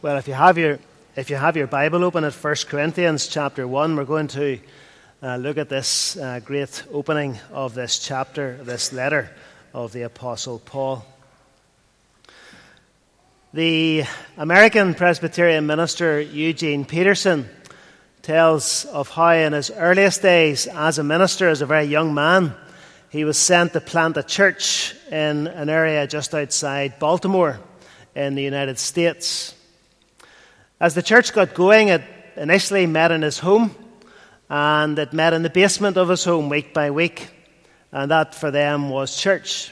Well, if you have your Bible open at 1 Corinthians chapter 1, we're going to look at this great opening of this chapter, this letter of the Apostle Paul. The American Presbyterian minister Eugene Peterson tells of how in his earliest days as a minister, as a very young man, he was sent to plant a church in an area just outside Baltimore in the United States. As the church got going, it initially met in his home, and it met in the basement of his home week by week, and that for them was church.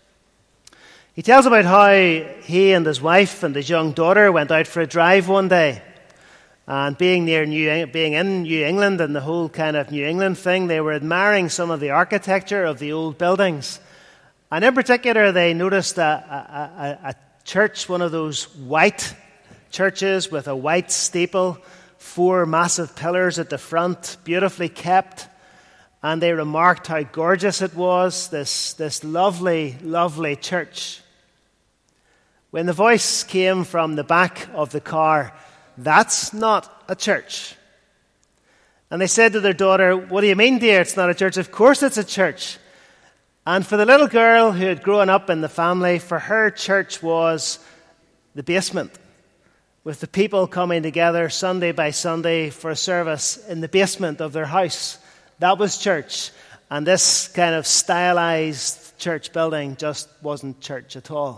He tells about how he and his wife and his young daughter went out for a drive one day, and being in New England and the whole kind of New England thing, they were admiring some of the architecture of the old buildings, and in particular they noticed a church, one of those white churches with a white steeple, 4 massive pillars at the front, beautifully kept. And they remarked how gorgeous it was, this lovely, lovely church. When the voice came from the back of the car, "That's not a church." And they said to their daughter, "What do you mean, dear? It's not a church." "Of course it's a church." And for the little girl who had grown up in the family, for her, church was the basement, with the people coming together Sunday by Sunday for a service in the basement of their house. That was church. And this kind of stylized church building just wasn't church at all.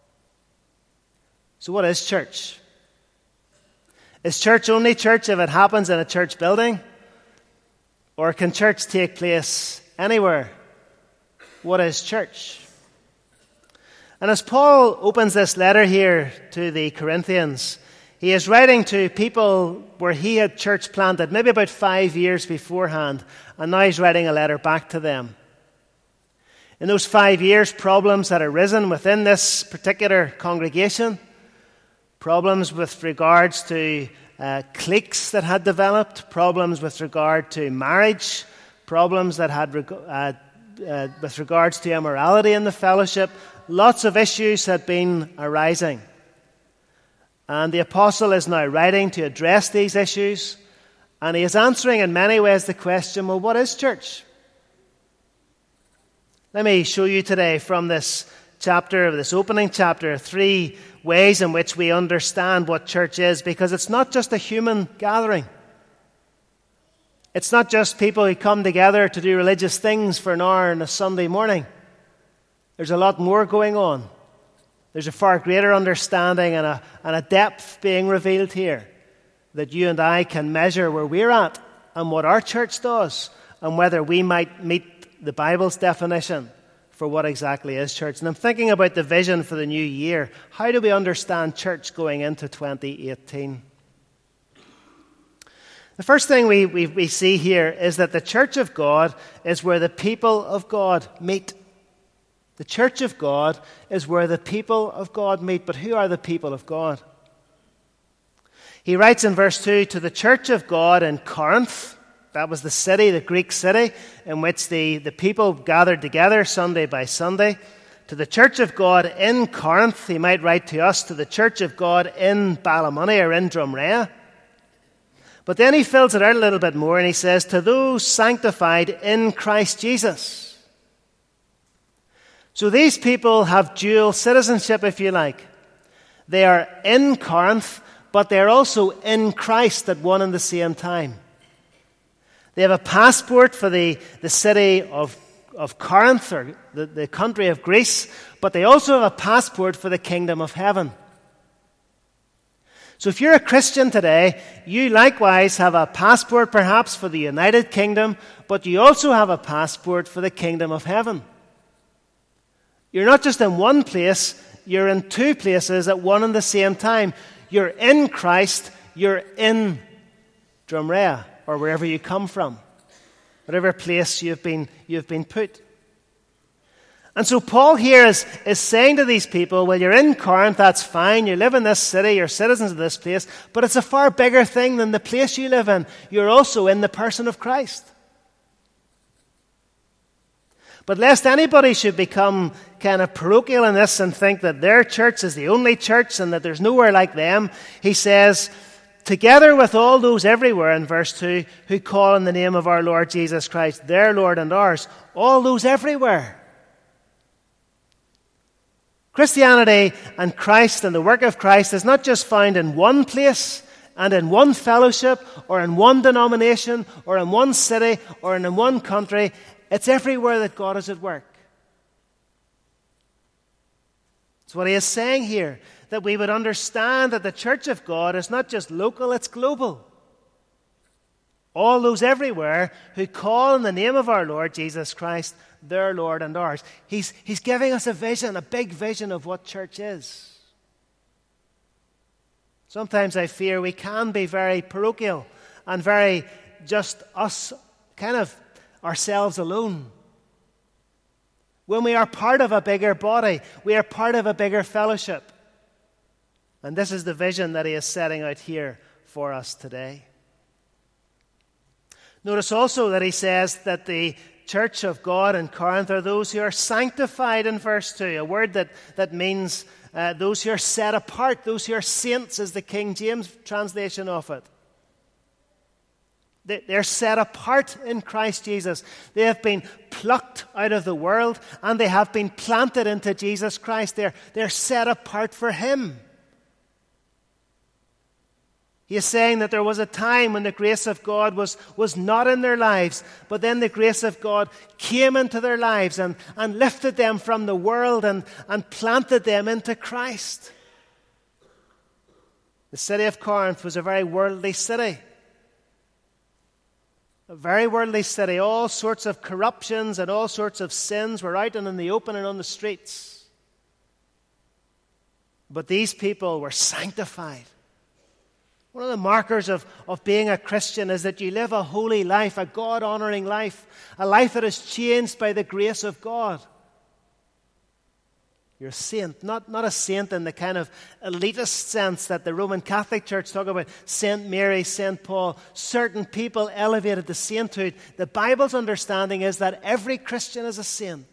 So what is church? Is church only church if it happens in a church building? Or can church take place anywhere? What is church? And as Paul opens this letter here to the Corinthians, he is writing to people where he had church planted maybe about 5 years beforehand, and now he's writing a letter back to them. In those 5 years, problems had arisen within this particular congregation, problems with regards to cliques that had developed, problems with regard to marriage, problems that had with regards to immorality in the fellowship. Lots of issues had been arising. And the apostle is now writing to address these issues, and he is answering in many ways the question, well, what is church? Let me show you today from this chapter, this opening chapter, 3 ways in which we understand what church is, because it's not just a human gathering. It's not just people who come together to do religious things for an hour on a Sunday morning. There's a lot more going on. There's a far greater understanding and a depth being revealed here that you and I can measure where we're at and what our church does and whether we might meet the Bible's definition for what exactly is church. And I'm thinking about the vision for the new year. How do we understand church going into 2018? The first thing we see here is that the church of God is where the people of God meet. The church of God is where the people of God meet. But who are the people of God? He writes in verse 2, to the church of God in Corinth. That was the city, the Greek city, in which the people gathered together Sunday by Sunday. To the church of God in Corinth. He might write to us, to the church of God in Ballymoney or in Drumrea. But then he fills it out a little bit more and he says, to those sanctified in Christ Jesus. So these people have dual citizenship, if you like. They are in Corinth, but they're also in Christ at one and the same time. They have a passport for the city of Corinth, or the country of Greece, but they also have a passport for the kingdom of heaven. So if you're a Christian today, you likewise have a passport perhaps for the United Kingdom, but you also have a passport for the kingdom of heaven. You're not just in one place, you're in 2 places at one and the same time. You're in Christ, you're in Drumrea, or wherever you come from, whatever place you've been put. And so Paul here is saying to these people, well, you're in Corinth, that's fine, you live in this city, you're citizens of this place, but it's a far bigger thing than the place you live in. You're also in the person of Christ. But lest anybody should become kind of parochial in this and think that their church is the only church and that there's nowhere like them, he says, together with all those everywhere, in verse 2, who call on the name of our Lord Jesus Christ, their Lord and ours, all those everywhere. Christianity and Christ and the work of Christ is not just found in one place and in one fellowship or in one denomination or in one city or in one country. It's everywhere that God is at work. That's what he is saying here, that we would understand that the church of God is not just local, it's global. All those everywhere who call on the name of our Lord Jesus Christ, their Lord and ours. He's giving us a vision, a big vision of what church is. Sometimes I fear we can be very parochial and very just us, kind of ourselves alone. When we are part of a bigger body, we are part of a bigger fellowship. And this is the vision that he is setting out here for us today. Notice also that he says that the church of God in Corinth are those who are sanctified in verse 2, a word that means those who are set apart, those who are saints is the King James translation of it. They're set apart in Christ Jesus. They have been plucked out of the world and they have been planted into Jesus Christ. They're set apart for him. He is saying that there was a time when the grace of God was not in their lives, but then the grace of God came into their lives and lifted them from the world and planted them into Christ. The city of Corinth was a very worldly city. A very worldly city. All sorts of corruptions and all sorts of sins were out and in the open and on the streets. But these people were sanctified. One of the markers of being a Christian is that you live a holy life, a God-honoring life, a life that is changed by the grace of God. You're a saint, not a saint in the kind of elitist sense that the Roman Catholic Church talk about, Saint Mary, Saint Paul, certain people elevated to sainthood. The Bible's understanding is that every Christian is a saint,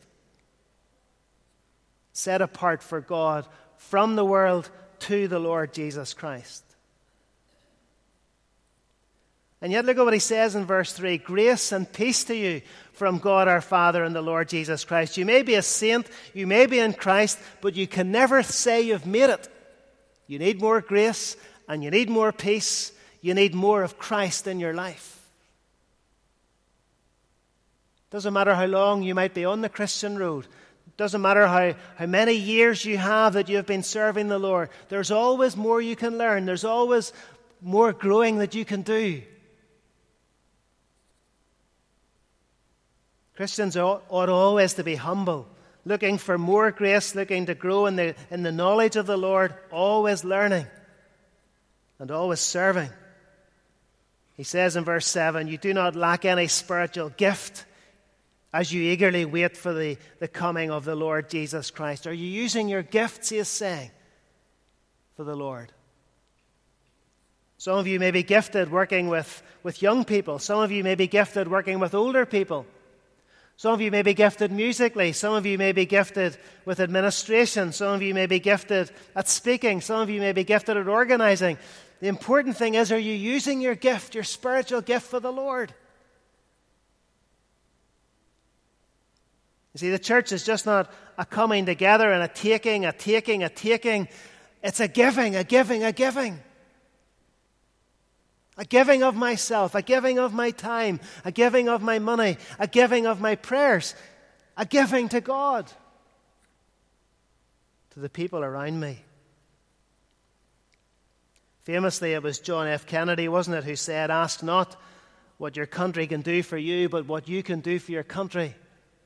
set apart for God from the world to the Lord Jesus Christ. And yet look at what he says in verse 3, grace and peace to you from God our Father and the Lord Jesus Christ. You may be a saint, you may be in Christ, but you can never say you've made it. You need more grace and you need more peace. You need more of Christ in your life. Doesn't matter how long you might be on the Christian road. Doesn't matter how many years you have that you have been serving the Lord. There's always more you can learn. There's always more growing that you can do. Christians ought always to be humble, looking for more grace, looking to grow in the knowledge of the Lord, always learning and always serving. He says in verse 7, you do not lack any spiritual gift as you eagerly wait for the coming of the Lord Jesus Christ. Are you using your gifts, he is saying, for the Lord? Some of you may be gifted working with young people. Some of you may be gifted working with older people. Some of you may be gifted musically. Some of you may be gifted with administration. Some of you may be gifted at speaking. Some of you may be gifted at organizing. The important thing is, are you using your gift, your spiritual gift, for the Lord? You see, the church is just not a coming together and a taking. It's a giving. A giving of myself, a giving of my time, a giving of my money, a giving of my prayers, a giving to God, to the people around me. Famously, it was John F. Kennedy, wasn't it, who said, ask not what your country can do for you, but what you can do for your country.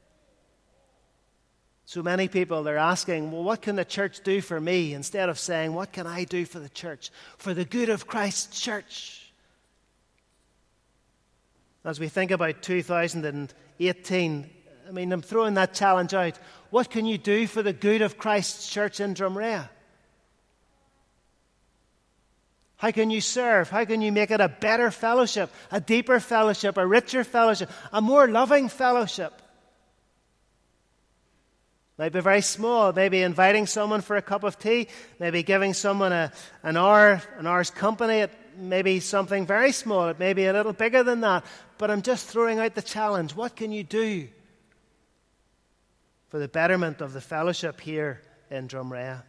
So many people, they're asking, well, what can the church do for me? Instead of saying, what can I do for the church, for the good of Christ's church? As we think about 2018, I'm throwing that challenge out. What can you do for the good of Christ's church in Drumrea? How can you serve? How can you make it a better fellowship, a deeper fellowship, a richer fellowship, a more loving fellowship? Might be very small. Maybe inviting someone for a cup of tea. Maybe giving someone an hour's company. It may be something very small. It may be a little bigger than that. But I'm just throwing out the challenge. What can you do for the betterment of the fellowship here in Drumrea?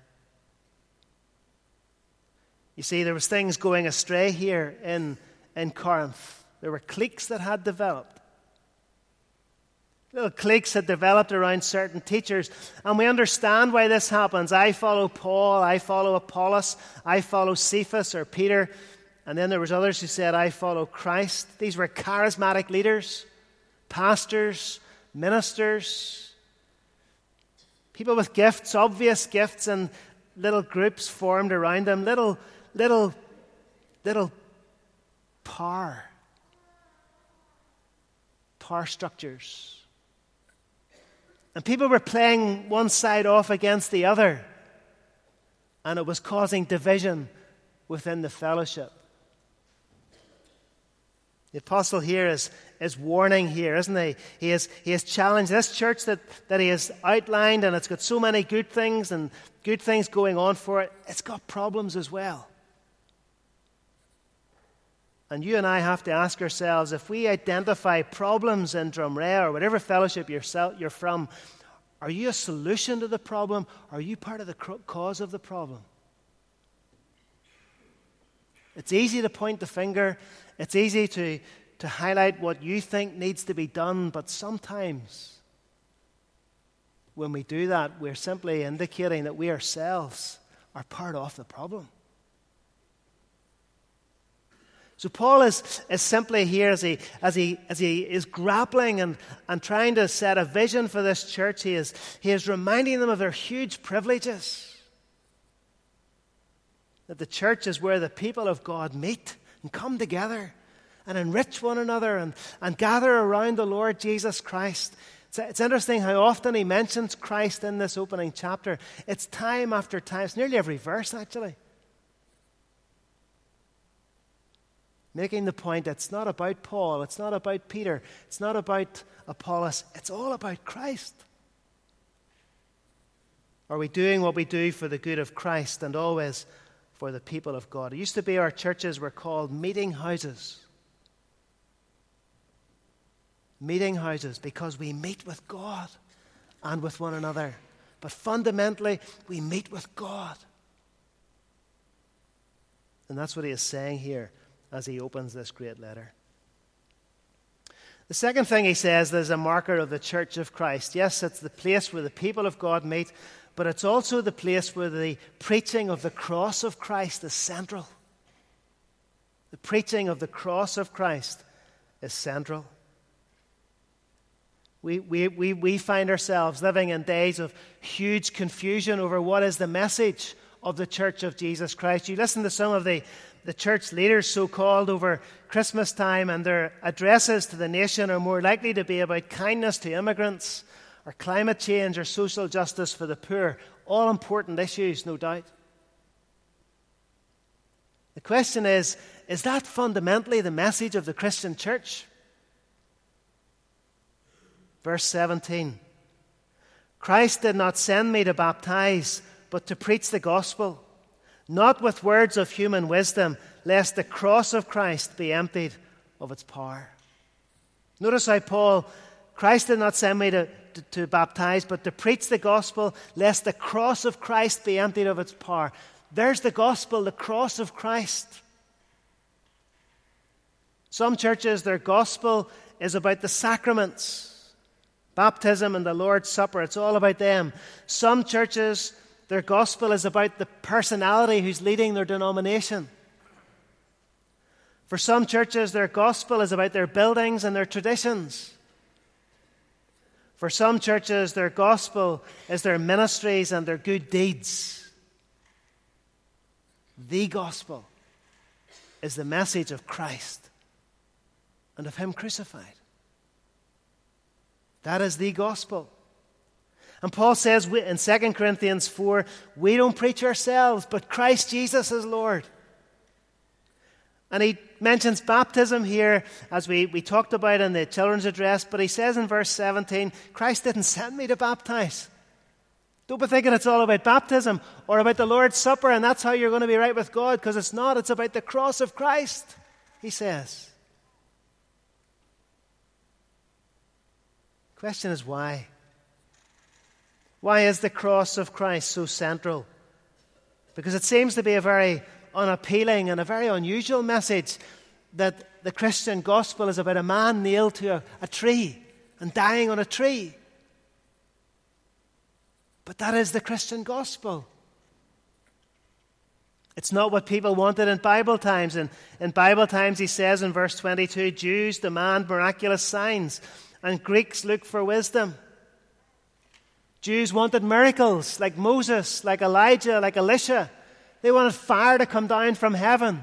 You see, there was things going astray here in Corinth. There were cliques that had developed. Little cliques had developed around certain teachers, and we understand why this happens. I follow Paul, I follow Apollos, I follow Cephas or Peter, and then there was others who said, I follow Christ. These were charismatic leaders, pastors, ministers, people with gifts, obvious gifts, and little groups formed around them, little power structures. And people were playing one side off against the other. And it was causing division within the fellowship. The apostle here is warning here, isn't he? He has challenged this church that he has outlined, and it's got so many good things and good things going on for it. It's got problems as well. And you and I have to ask ourselves, if we identify problems in Drumrea or whatever fellowship you're from, are you a solution to the problem, or are you part of the cause of the problem? It's easy to point the finger. It's easy to highlight what you think needs to be done, but sometimes when we do that, we're simply indicating that we ourselves are part of the problem. So Paul is simply here as he is grappling and trying to set a vision for this church. He is reminding them of their huge privileges. That the church is where the people of God meet and come together and enrich one another and gather around the Lord Jesus Christ. It's interesting how often he mentions Christ in this opening chapter. It's time after time. It's nearly every verse, actually. Making the point, it's not about Paul, it's not about Peter, it's not about Apollos, it's all about Christ. Are we doing what we do for the good of Christ and always for the people of God? It used to be our churches were called meeting houses. Meeting houses because we meet with God and with one another. But fundamentally, we meet with God. And that's what he is saying here as he opens this great letter. The second thing he says, there's a marker of the church of Christ. Yes, it's the place where the people of God meet, but it's also the place where the preaching of the cross of Christ is central. The preaching of the cross of Christ is central. We find ourselves living in days of huge confusion over what is the message of the church of Jesus Christ. You listen to some of the church leaders, so-called, over Christmas time, and their addresses to the nation are more likely to be about kindness to immigrants or climate change or social justice for the poor. All important issues, no doubt. The question is that fundamentally the message of the Christian church? Verse 17. Christ did not send me to baptize, but to preach the gospel, not with words of human wisdom, lest the cross of Christ be emptied of its power. Notice how Christ did not send me to baptize, but to preach the gospel, lest the cross of Christ be emptied of its power. There's the gospel, the cross of Christ. Some churches, their gospel is about the sacraments, baptism and the Lord's Supper. It's all about them. Some churches, their gospel is about the personality who's leading their denomination. For some churches, their gospel is about their buildings and their traditions. For some churches, their gospel is their ministries and their good deeds. The gospel is the message of Christ and of Him crucified. That is the gospel. And Paul says in 2 Corinthians 4, we don't preach ourselves, but Christ Jesus is Lord. And he mentions baptism here, as we talked about in the children's address, but he says in verse 17, Christ didn't send me to baptize. Don't be thinking it's all about baptism or about the Lord's Supper and that's how you're going to be right with God, because it's not. It's about the cross of Christ, he says. The question is why? Why is the cross of Christ so central? Because it seems to be a very unappealing and a very unusual message that the Christian gospel is about a man nailed to a tree and dying on a tree. But that is the Christian gospel. It's not what people wanted in Bible times. And in Bible times, he says in verse 22, Jews demand miraculous signs, and Greeks look for wisdom. Jews wanted miracles like Moses, like Elijah, like Elisha. They wanted fire to come down from heaven.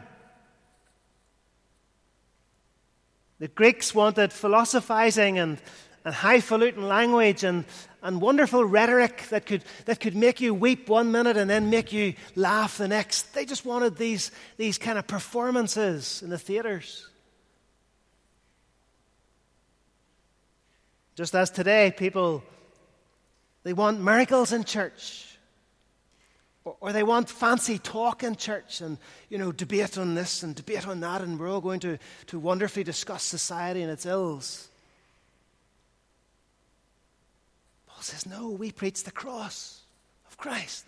The Greeks wanted philosophizing and highfalutin language and wonderful rhetoric that could make you weep one minute and then make you laugh the next. They just wanted these kind of performances in the theaters. Just as today, people, they want miracles in church. Or they want fancy talk in church and, debate on this and debate on that, and we're all going to wonderfully discuss society and its ills. Paul says, no, we preach the cross of Christ.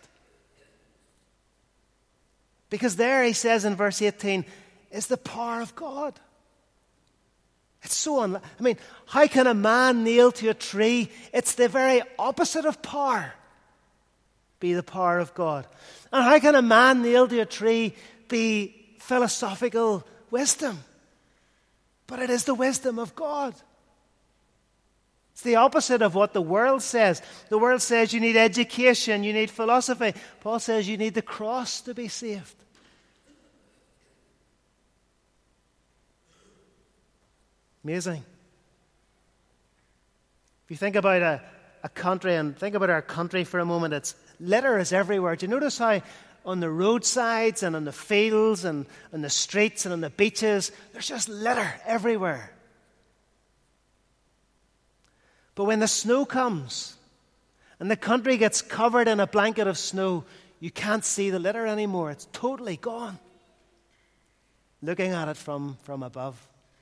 Because there, he says in verse 18, is the power of God. It's so how can a man nailed to a tree? It's the very opposite of power. Be the power of God. And how can a man nailed to a tree be philosophical wisdom? But it is the wisdom of God. It's the opposite of what the world says. The world says you need education, you need philosophy. Paul says you need the cross to be saved. Amazing. If you think about a country, and think about our country for a moment, litter is everywhere. Do you notice how on the roadsides and on the fields and on the streets and on the beaches, there's just litter everywhere? But when the snow comes and the country gets covered in a blanket of snow, you can't see the litter anymore. It's totally gone. Looking at it from above.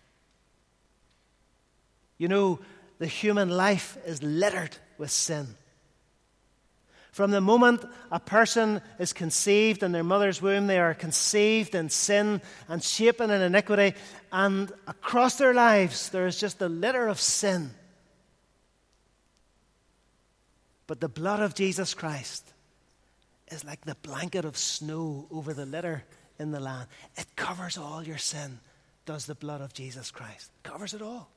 The human life is littered with sin. From the moment a person is conceived in their mother's womb, they are conceived in sin and shapen in iniquity, and across their lives there is just a litter of sin. But the blood of Jesus Christ is like the blanket of snow over the litter in the land. It covers all your sin, does the blood of Jesus Christ. It covers it all.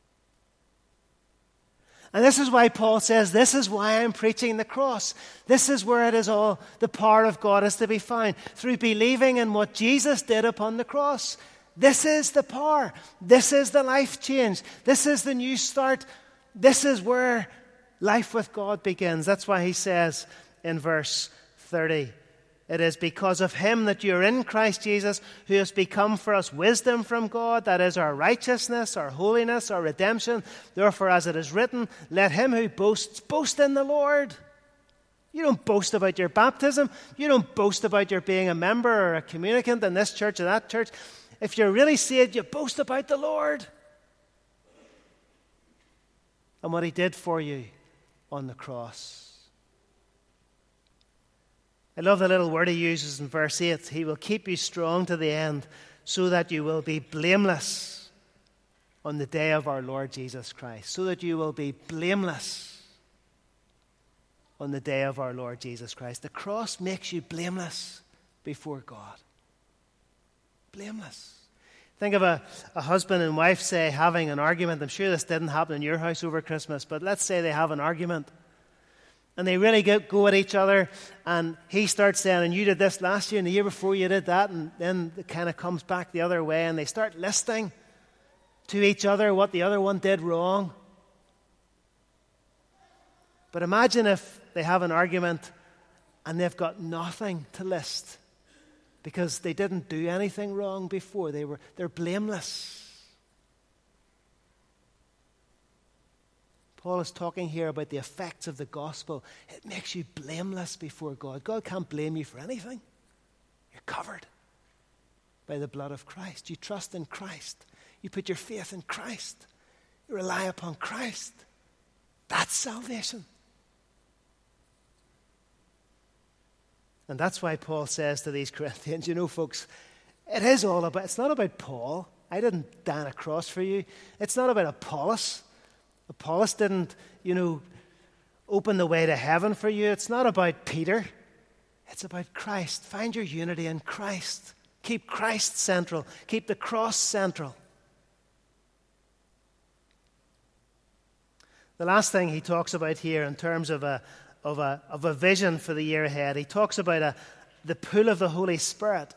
And this is why Paul says, this is why I'm preaching the cross. This is where it is all, the power of God is to be found. Through believing in what Jesus did upon the cross. This is the power. This is the life change. This is the new start. This is where life with God begins. That's why he says in verse 30, it is because of him that you're in Christ Jesus, who has become for us wisdom from God, that is our righteousness, our holiness, our redemption. Therefore, as it is written, let him who boasts, boast in the Lord. You don't boast about your baptism. You don't boast about your being a member or a communicant in this church or that church. If you're really saved, you boast about the Lord and what he did for you on the cross. I love the little word he uses in verse 8. He will keep you strong to the end so that you will be blameless on the day of our Lord Jesus Christ. So that you will be blameless on the day of our Lord Jesus Christ. The cross makes you blameless before God. Blameless. Think of a husband and wife, say, having an argument. I'm sure this didn't happen in your house over Christmas, but let's say they have an argument. And they really go at each other, and he starts saying, and you did this last year, and the year before you did that, and then it kind of comes back the other way, and they start listing to each other what the other one did wrong. But imagine if they have an argument and they've got nothing to list because they didn't do anything wrong before. They're blameless. Paul is talking here about the effects of the gospel. It makes you blameless before God. God can't blame you for anything. You're covered by the blood of Christ. You trust in Christ. You put your faith in Christ. You rely upon Christ. That's salvation. And that's why Paul says to these Corinthians, you know, folks, it's not about Paul. I didn't die on a cross for you. It's not about Apollos. Apollos didn't, open the way to heaven for you. It's not about Peter. It's about Christ. Find your unity in Christ. Keep Christ central. Keep the cross central. The last thing he talks about here in terms of a vision for the year ahead, he talks about the pull of the Holy Spirit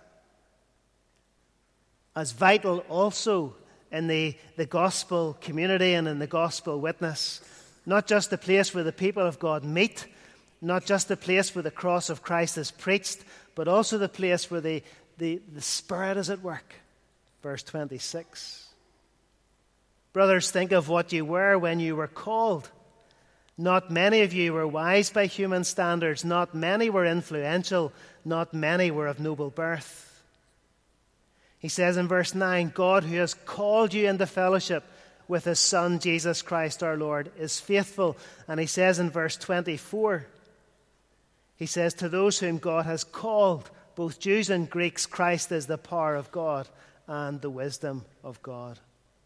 as vital also in the gospel community and in the gospel witness. Not just the place where the people of God meet, not just the place where the cross of Christ is preached, but also the place where the Spirit is at work. Verse 26. Brothers, think of what you were when you were called. Not many of you were wise by human standards. Not many were influential. Not many were of noble birth. He says in verse 9, God who has called you into fellowship with his Son, Jesus Christ our Lord, is faithful. And he says in verse 24, he says, to those whom God has called, both Jews and Greeks, Christ is the power of God and the wisdom of God.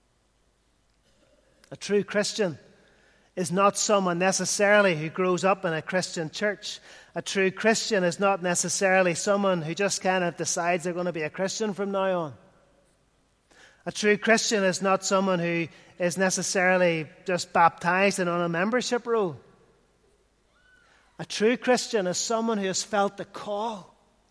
A true Christian is not someone necessarily who grows up in a Christian church. A true Christian is not necessarily someone who just kind of decides they're going to be a Christian from now on. A true Christian is not someone who is necessarily just baptized and on a membership roll. A true Christian is someone who has felt the call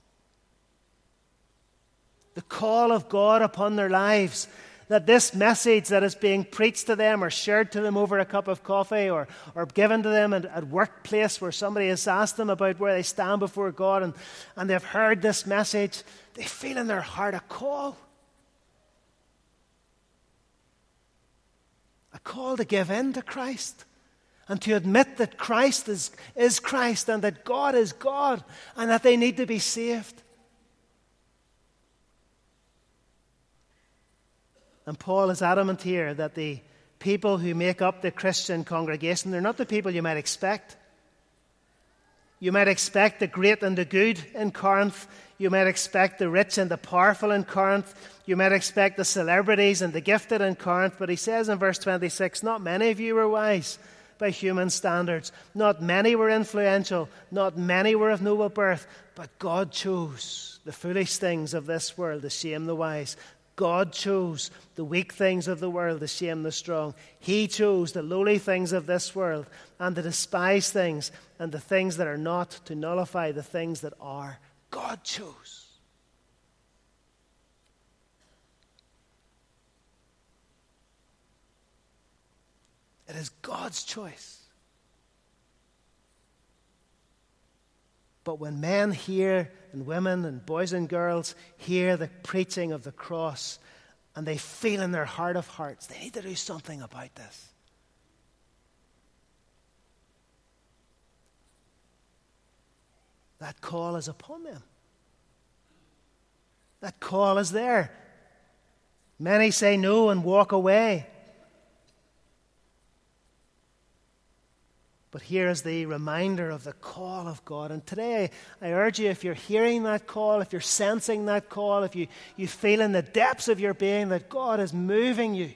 of God upon their lives, that this message that is being preached to them or shared to them over a cup of coffee or given to them at workplace where somebody has asked them about where they stand before God and they've heard this message, they feel in their heart a call. A call to give in to Christ and to admit that Christ is Christ and that God is God and that they need to be saved. And Paul is adamant here that the people who make up the Christian congregation, they're not the people you might expect. You might expect the great and the good in Corinth. You might expect the rich and the powerful in Corinth. You might expect the celebrities and the gifted in Corinth. But he says in verse 26, not many of you were wise by human standards. Not many were influential. Not many were of noble birth. But God chose the foolish things of this world to shame the wise. God chose the weak things of the world to shame the strong. He chose the lowly things of this world and the despised things and the things that are not to nullify the things that are. God chose. It is God's choice. But when men hear, and women and boys and girls hear the preaching of the cross, and they feel in their heart of hearts, they need to do something about this. That call is upon them. That call is there. Many say no and walk away. But here is the reminder of the call of God. And today, I urge you, if you're hearing that call, if you're sensing that call, if you feel in the depths of your being that God is moving you,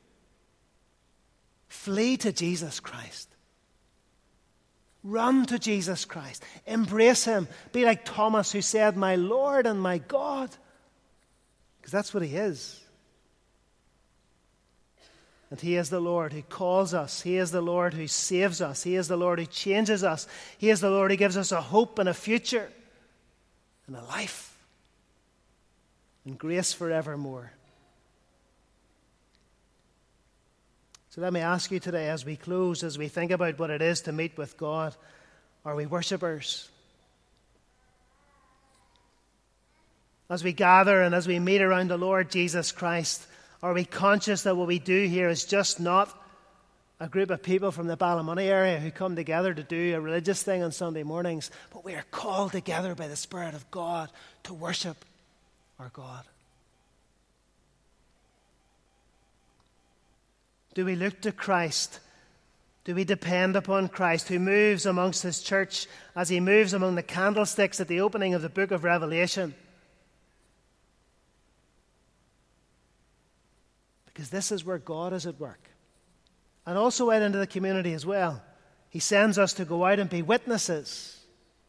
flee to Jesus Christ. Run to Jesus Christ. Embrace him. Be like Thomas who said, my Lord and my God. Because that's what he is. And he is the Lord who calls us. He is the Lord who saves us. He is the Lord who changes us. He is the Lord who gives us a hope and a future and a life and grace forevermore. So let me ask you today as we close, as we think about what it is to meet with God, are we worshipers? As we gather and as we meet around the Lord Jesus Christ, are we conscious that what we do here is just not a group of people from the Ballymoney area who come together to do a religious thing on Sunday mornings, but we are called together by the Spirit of God to worship our God. Do we look to Christ? Do we depend upon Christ, who moves amongst his church as he moves among the candlesticks at the opening of the book of Revelation? Because this is where God is at work. And also out into the community as well. He sends us to go out and be witnesses.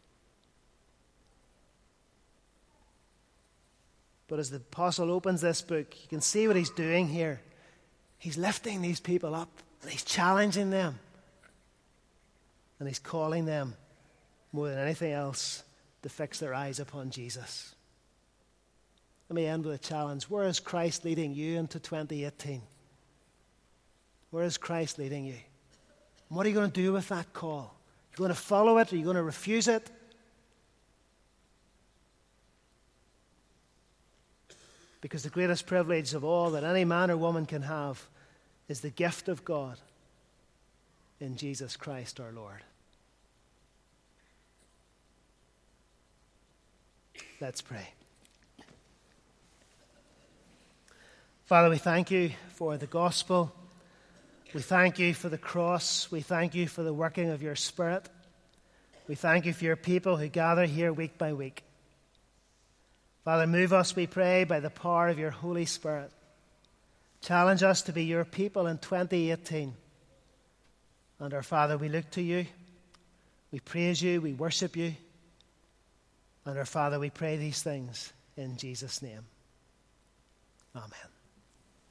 But as the apostle opens this book, you can see what he's doing here. He's lifting these people up, and he's challenging them. And he's calling them, more than anything else, to fix their eyes upon Jesus. Let me end with a challenge. Where is Christ leading you into 2018? Where is Christ leading you? And what are you going to do with that call? Are you going to follow it? Are you going to refuse it? Because the greatest privilege of all that any man or woman can have is the gift of God in Jesus Christ our Lord. Let's pray. Father, we thank you for the gospel. We thank you for the cross. We thank you for the working of your Spirit. We thank you for your people who gather here week by week. Father, move us, we pray, by the power of your Holy Spirit. Challenge us to be your people in 2018. And our Father, we look to you. We praise you. We worship you. And our Father, we pray these things in Jesus' name. Amen.